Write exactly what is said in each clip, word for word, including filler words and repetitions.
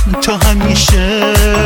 تا همیشه.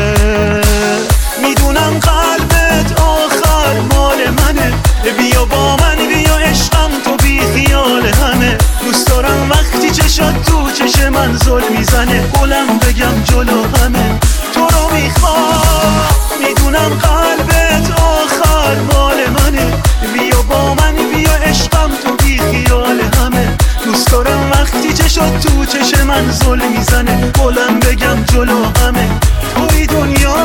میدونم قلبت آخر مال منه، بیا با من بیا عشقم تو بی خیال همه. دوست دارم وقتی چشات تو چش من زل میزنه، بلند بگم جلو همه تو رو میخوام. میدونم قلبت آخر مال منه، بیا با من بیا عشقم تو بی خیال همه. دوست دارم وقتی چشات تو چش من زل میزنه، بلند بگم جلو همه توی دنیا.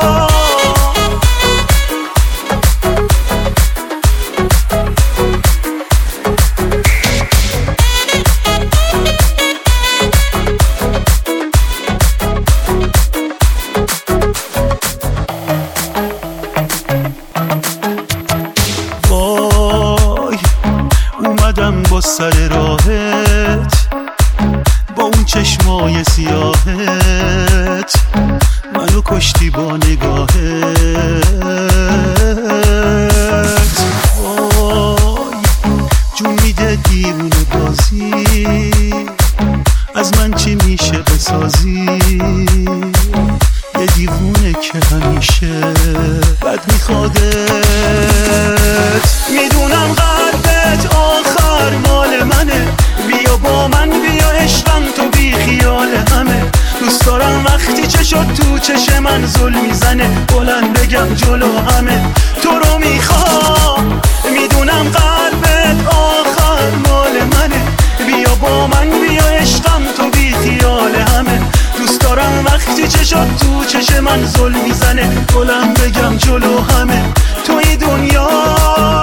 اومدم با سر راهت، با اون چشمای سیاهت منو کشتی با نگاهت. وای جون میده دیوونه بازی، از من چی میشه بسازی؟ یه دیوونه که همیشه بد میخوادت. میدونم قلبت آخر مال منه، بیا با من بیا عشقم تو بی خیال همه. دوست دارم وقتی چشات تو چش من زل میزنه، بلند بگم جلو همه تو رو میخوام. میدونم قلبت آخر مال منه، بیا با من بیا عشقم تو بی خیال همه. دوست دارم وقتی چشات تو چش من زل میزنه، بلند بگم جلو همه توی دنیا.